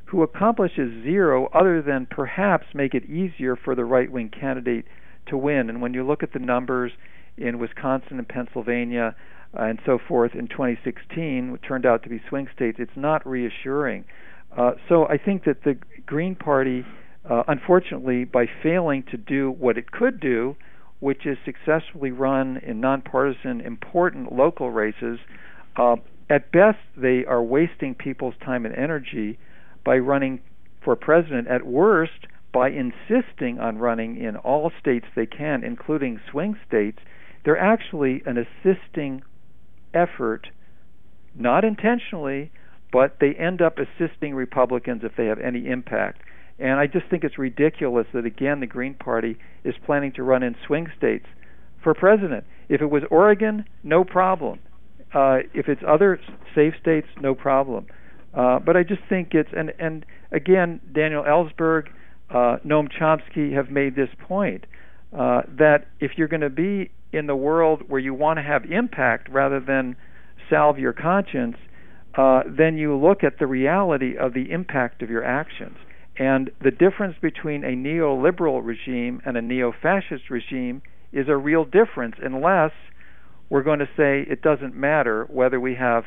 who accomplishes zero other than perhaps make it easier for the right-wing candidate to win. And when you look at the numbers in Wisconsin and Pennsylvania and so forth in 2016, which turned out to be swing states, it's not reassuring. So I think that the Green Party, unfortunately, by failing to do what it could do, which is successfully run in nonpartisan, important local races, at best they are wasting people's time and energy by running for president. At worst, by insisting on running in all states they can, including swing states, they're actually an assisting effort, not intentionally, but they end up assisting Republicans if they have any impact. And I just think it's ridiculous that, again, the Green Party is planning to run in swing states for president. If it was Oregon, no problem. If it's other safe states, no problem. But I just think it's, and again, Daniel Ellsberg, Noam Chomsky have made this point, that if you're going to be in the world where you want to have impact rather than salve your conscience, then you look at the reality of the impact of your actions. And the difference between a neoliberal regime and a neo-fascist regime is a real difference, unless we're going to say it doesn't matter whether we have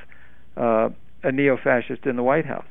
a neo-fascist in the White House.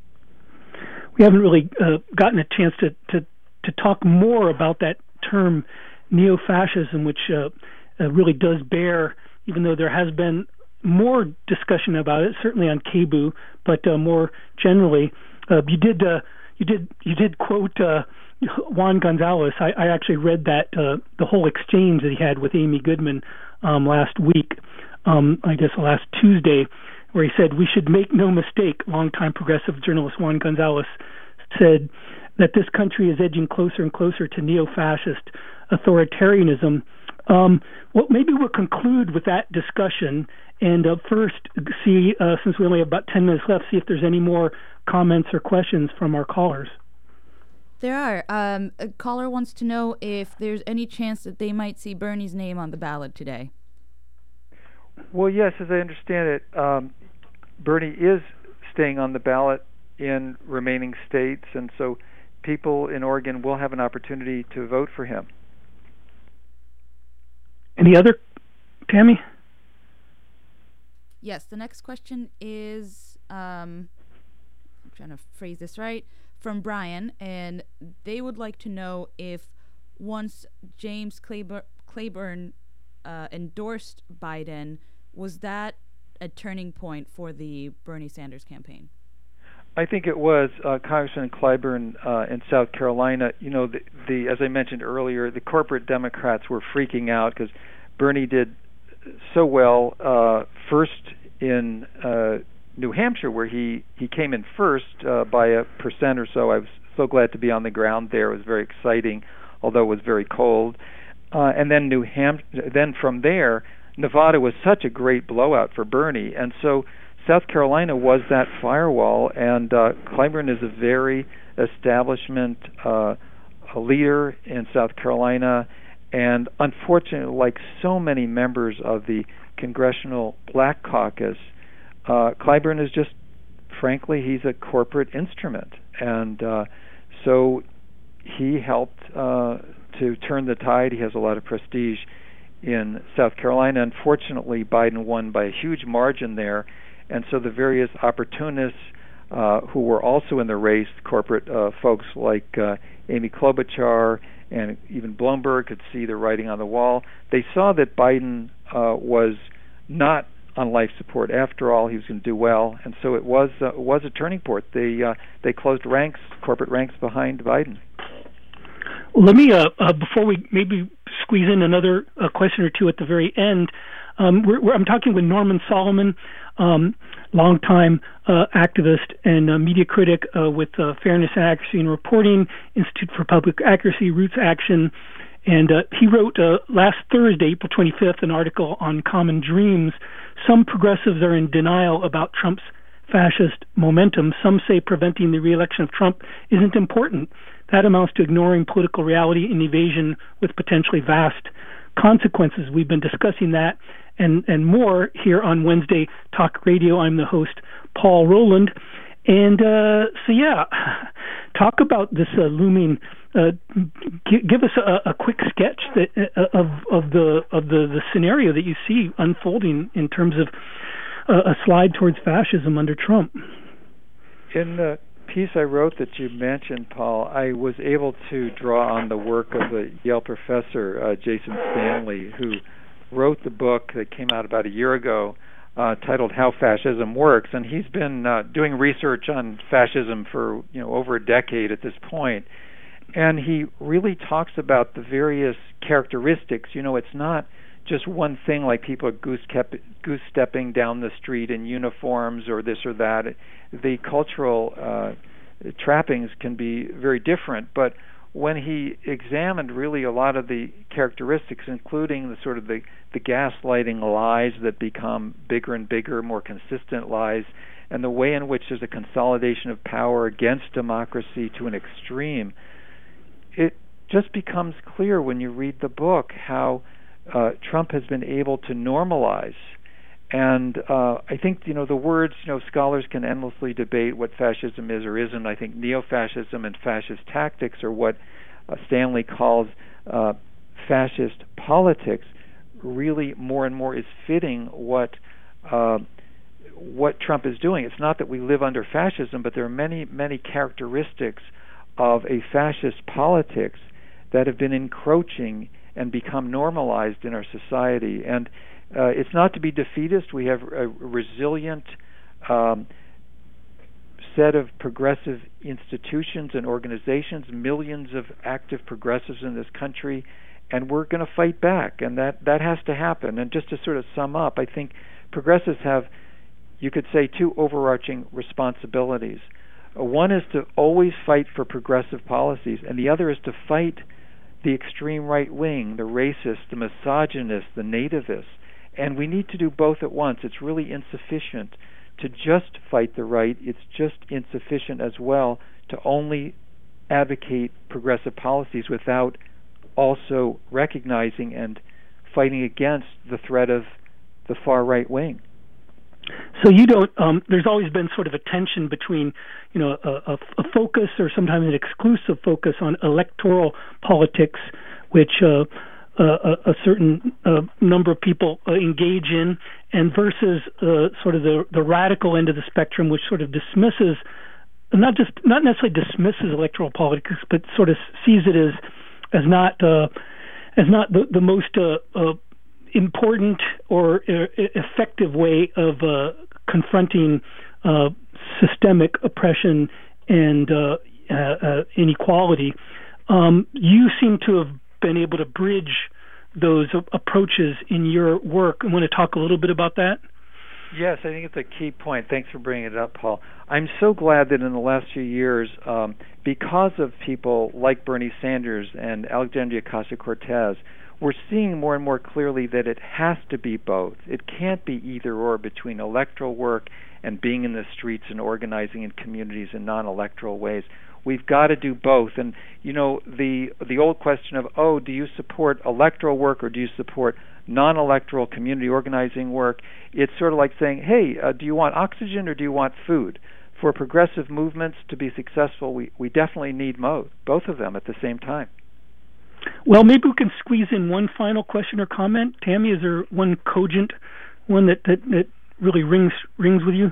We haven't really gotten a chance to talk more about that term neo-fascism, which really does bear, even though there has been more discussion about it, certainly on KBOO, but more generally, you did quote Juan Gonzalez. I actually read that the whole exchange that he had with Amy Goodman last week, I guess last Tuesday, where he said, "We should make no mistake," longtime progressive journalist Juan Gonzalez said, "that this country is edging closer and closer to neo-fascist authoritarianism." Well, maybe we'll conclude with that discussion and first see, since we only have about 10 minutes left, see if there's any more comments or questions from our callers. There are. A caller wants to know if there's any chance that they might see Bernie's name on the ballot today. Well, yes, as I understand it, Bernie is staying on the ballot in remaining states, and so people in Oregon will have an opportunity to vote for him. Any other, Tammy? Yes, the next question is, I'm trying to phrase this right, from Brian, and they would like to know if once James Clyburn endorsed Biden, was that a turning point for the Bernie Sanders campaign? I think it was. Congressman Clyburn in South Carolina, you know, as I mentioned earlier, the corporate Democrats were freaking out because Bernie did so well first in New Hampshire, where he came in first by 1% or so. I was so glad to be on the ground there. It was very exciting, although it was very cold. And then then from there, Nevada was such a great blowout for Bernie, and so South Carolina was that firewall. And Clyburn is a very establishment a leader in South Carolina, and unfortunately, like so many members of the Congressional Black Caucus, Clyburn is just, frankly, he's a corporate instrument, and so he helped to turn the tide. He has a lot of prestige in South Carolina. Unfortunately, Biden won by a huge margin there, and so the various opportunists who were also in the race, corporate folks like Amy Klobuchar and even Bloomberg, could see the writing on the wall. They saw that Biden was not on life support. After all, he was going to do well, and so it was a turning point. They closed ranks, corporate ranks, behind Biden. Well, let me before we maybe squeeze in another question or two at the very end. I'm talking with Norman Solomon, longtime activist and media critic with Fairness and Accuracy in Reporting, Institute for Public Accuracy, Roots Action, and he wrote last Thursday, April 25th, an article on Common Dreams. Some progressives are in denial about Trump's fascist momentum. Some say preventing the re-election of Trump isn't important. That amounts to ignoring political reality and evasion with potentially vast consequences. We've been discussing that and more here on Wednesday Talk Radio. I'm the host, Paul Rowland. And so, yeah, talk about this looming. Give us a quick sketch of the scenario that you see unfolding in terms of a slide towards fascism under Trump. In the piece I wrote that you mentioned, Paul, I was able to draw on the work of a Yale professor, Jason Stanley, who wrote the book that came out about a year ago titled How Fascism Works. And he's been doing research on fascism for over a decade at this point. And he really talks about the various characteristics. It's not just one thing like people are goose-stepping down the street in uniforms or this or that. The cultural trappings can be very different. But when he examined really a lot of the characteristics, including the sort of the gaslighting lies that become bigger and bigger, more consistent lies, and the way in which there's a consolidation of power against democracy to an extreme, it just becomes clear when you read the book how Trump has been able to normalize. And I think, the words, scholars can endlessly debate what fascism is or isn't. I think neo-fascism and fascist tactics are what Stanley calls fascist politics. Really more and more is fitting what Trump is doing. It's not that we live under fascism, but there are many, many characteristics of a fascist politics that have been encroaching and become normalized in our society. And it's not to be defeatist. We have a resilient set of progressive institutions and organizations, millions of active progressives in this country, and we're going to fight back, and that has to happen. And just to sort of sum up, I think progressives have, you could say, two overarching responsibilities. One is to always fight for progressive policies, and the other is to fight the extreme right wing, the racist, the misogynist, the nativist. And we need to do both at once. It's really insufficient to just fight the right. It's just insufficient as well to only advocate progressive policies without also recognizing and fighting against the threat of the far right wing. So you don't. There's always been sort of a tension between, a focus or sometimes an exclusive focus on electoral politics, which a certain number of people engage in, and versus sort of the radical end of the spectrum, which sort of dismisses, not necessarily dismisses electoral politics, but sort of sees it as not the most important or effective way of confronting systemic oppression and inequality. You seem to have been able to bridge those approaches in your work. I want to talk a little bit about that. Yes, I think it's a key point. Thanks for bringing it up, Paul. I'm so glad that in the last few years, because of people like Bernie Sanders and Alexandria Ocasio-Cortez, we're seeing more and more clearly that it has to be both. It can't be either or between electoral work and being in the streets and organizing in communities in non-electoral ways. We've got to do both. And, the old question of, do you support electoral work or do you support non-electoral community organizing work? It's sort of like saying, hey, do you want oxygen or do you want food? For progressive movements to be successful, we definitely need both of them at the same time. Well, maybe we can squeeze in one final question or comment. Tammy, is there one cogent one that really rings with you?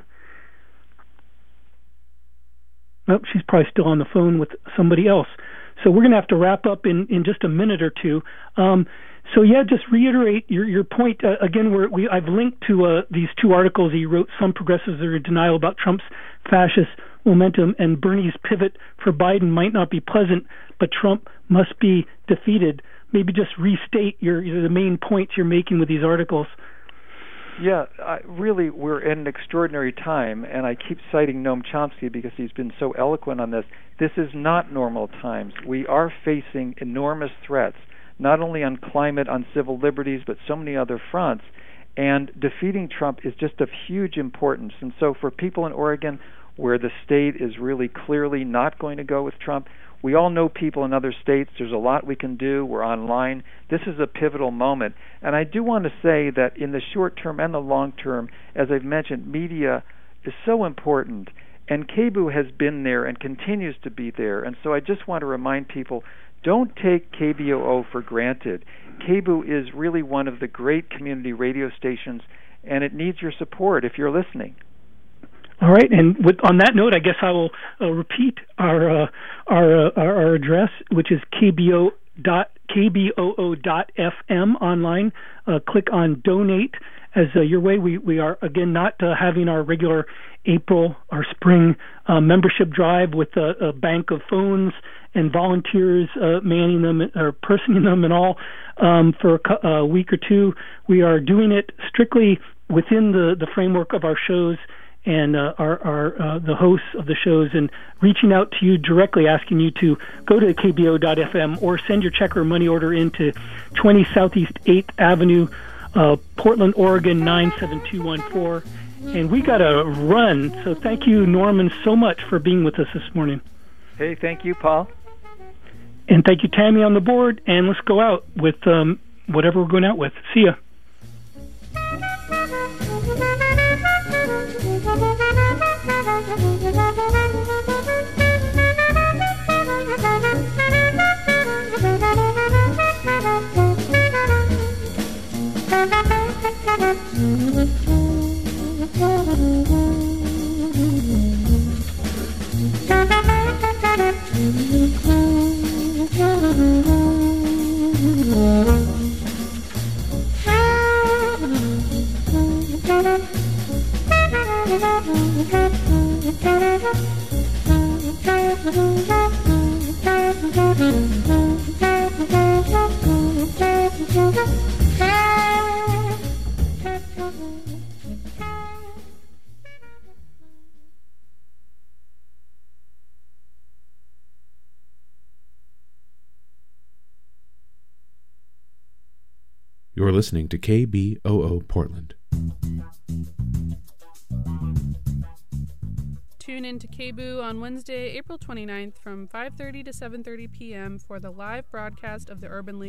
Nope, she's probably still on the phone with somebody else. So we're going to have to wrap up in just a minute or two. So yeah, just reiterate your point again. I've linked to these two articles he wrote. Some progressives are in denial about Trump's fascist momentum, and Bernie's pivot for Biden might not be pleasant, but Trump must be defeated. Maybe just restate the main points you're making with these articles. Yeah, really, we're in an extraordinary time, and I keep citing Noam Chomsky because he's been so eloquent on this. This is not normal times. We are facing enormous threats, not only on climate, on civil liberties, but so many other fronts. And defeating Trump is just of huge importance. And so for people in Oregon, where the state is really clearly not going to go with Trump, we all know people in other states. There's a lot we can do. We're online. This is a pivotal moment. And I do want to say that in the short term and the long term, as I've mentioned, media is so important. And KBOO has been there and continues to be there. And so I just want to remind people, don't take KBOO for granted. KBOO is really one of the great community radio stations, and it needs your support if you're listening. All right, and on that note, I guess I will repeat our address, which is kboo.fm online. Click on donate as your way. We are again not having our regular April or spring membership drive with a bank of phones and volunteers manning them or personing them and all for a week or two. We are doing it strictly within the framework of our shows and the hosts of the shows, and reaching out to you directly, asking you to go to kbo.fm or send your check or money order into 20 Southeast 8th Avenue, Portland, Oregon 97214. And we got to run, so thank you, Norman, so much for being with us this morning. Hey, thank you, Paul. And thank you, Tammy, on the board, and let's go out with whatever we're going out with. See ya. You're listening to KBOO Portland. Tune in to KBOO on Wednesday, April 29th from 5:30 to 7:30 p.m. for the live broadcast of the Urban League